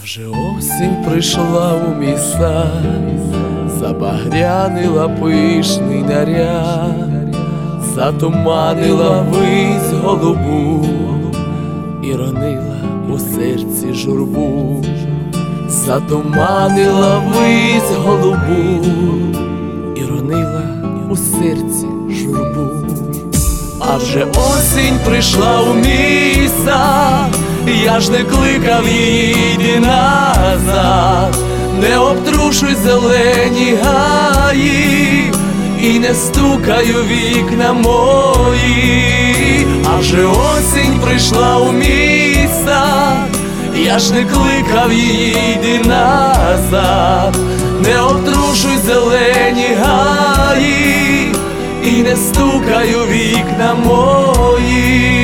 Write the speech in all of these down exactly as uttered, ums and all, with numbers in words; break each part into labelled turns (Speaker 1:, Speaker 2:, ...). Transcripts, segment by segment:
Speaker 1: вже осінь прийшла у мій сад, забагрянила пишний наряд, затуманила вись голубу і ронила у серці журбу, затуманила вись голубу і ронила у серці журбу. А вже осінь прийшла у мій сад, я ж не кликав її, йди назад, не обтрушуй зелені гаї і не стукай у вікна мої. А вже осінь прийшла у мій сад, я ж не кликав її, йди назад, не обтрушуй зелені гаї і не стукай у вікна мої.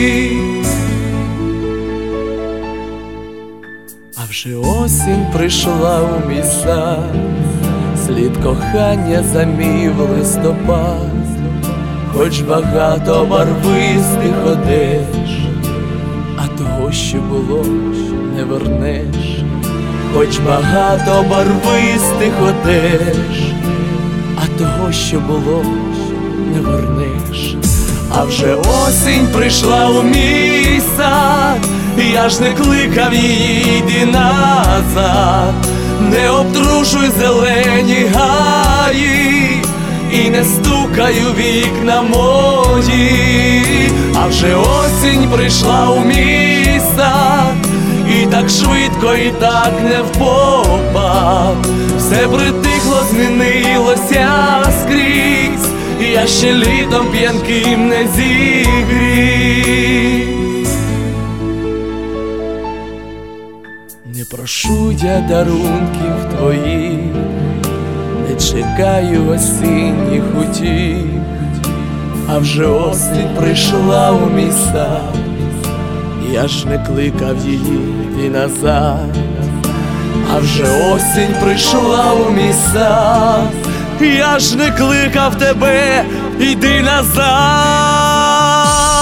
Speaker 1: А вже осінь прийшла у мій сад, слід кохання замів листопад, хоч багато барвистих одеж, а того, що було, не вернеш, хоч багато барвистих одеж, а того, що було, не вернеш. А вже осінь прийшла у мій сад, я ж не кликав її, йди назад, не обтрушуй зелені гаї і не стукай у вікна мої. А вже осінь прийшла у мій сад, і так швидко, і так невпопад, все притихло, змінилося скрізь, я ще літом п'янким не зігрів. Не прошу я дарунків твоїх, не чекаю осінніх утіх, а вже осінь прийшла у мій сад, я ж не кликав її, йди назад. А вже осінь прийшла у мій сад, я ж не кликав тебе, йди назад.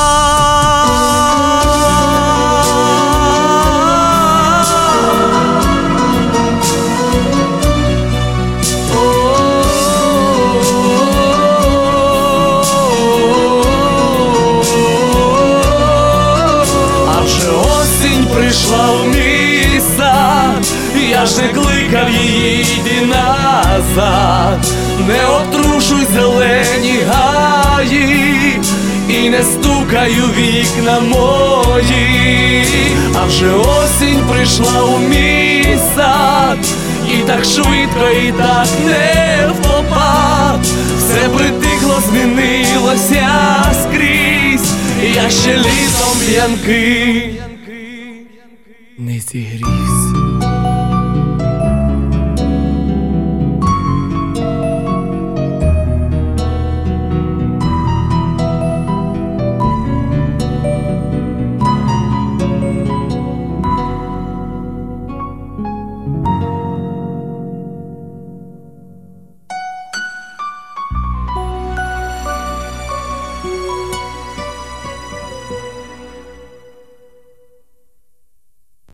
Speaker 1: А вже осінь прийшла у мій сад, я ж не кликав її, йди назад, не обтрушуй зелені гаї і не стукай у вікна мої. А вже осінь прийшла у мій сад, і так швидко, і так невпопад, все притихло, змінилося скрізь, я ще літом п'янкий не зігрівся.